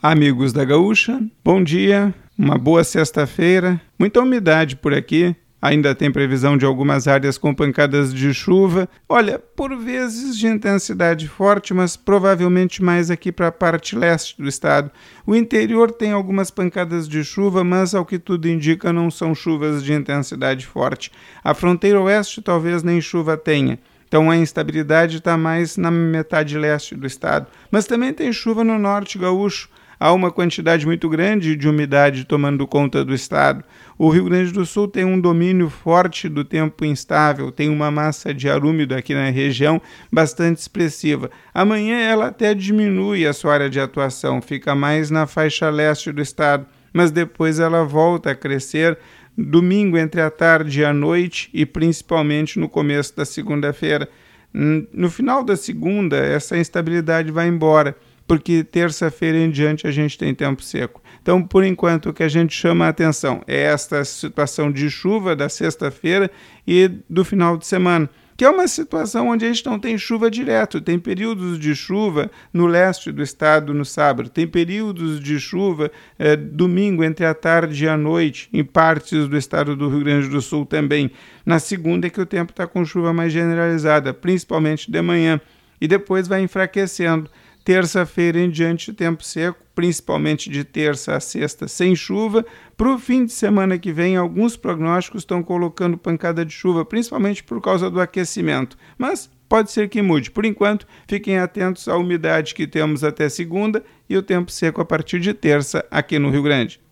Amigos da Gaúcha, bom dia, uma boa sexta-feira, muita umidade por aqui, ainda tem previsão de algumas áreas com pancadas de chuva, olha, por vezes de intensidade forte, mas provavelmente mais aqui para a parte leste do estado. O interior tem algumas pancadas de chuva, mas ao que tudo indica não são chuvas de intensidade forte. A fronteira oeste talvez nem chuva tenha. Então a instabilidade está mais na metade leste do estado, mas também tem chuva no norte gaúcho. Há uma quantidade muito grande de umidade tomando conta do estado. O Rio Grande do Sul tem um domínio forte do tempo instável, tem uma massa de ar úmido aqui na região bastante expressiva. Amanhã ela até diminui a sua área de atuação, fica mais na faixa leste do estado, mas depois ela volta a crescer domingo entre a tarde e a noite e principalmente no começo da segunda-feira. No final da segunda, essa instabilidade vai embora, porque terça-feira em diante a gente tem tempo seco. Então, por enquanto, o que a gente chama a atenção é esta situação de chuva da sexta-feira e do final de semana, que é uma situação onde a gente não tem chuva direto, tem períodos de chuva no leste do estado no sábado, tem períodos de chuva domingo entre a tarde e a noite, em partes do estado do Rio Grande do Sul também. Na segunda é que o tempo está com chuva mais generalizada, principalmente de manhã, e depois vai enfraquecendo. Terça-feira em diante, tempo seco, principalmente de terça a sexta, sem chuva. Para o fim de semana que vem, alguns prognósticos estão colocando pancada de chuva, principalmente por causa do aquecimento. Mas pode ser que mude. Por enquanto, fiquem atentos à umidade que temos até segunda e o tempo seco a partir de terça aqui no Rio Grande.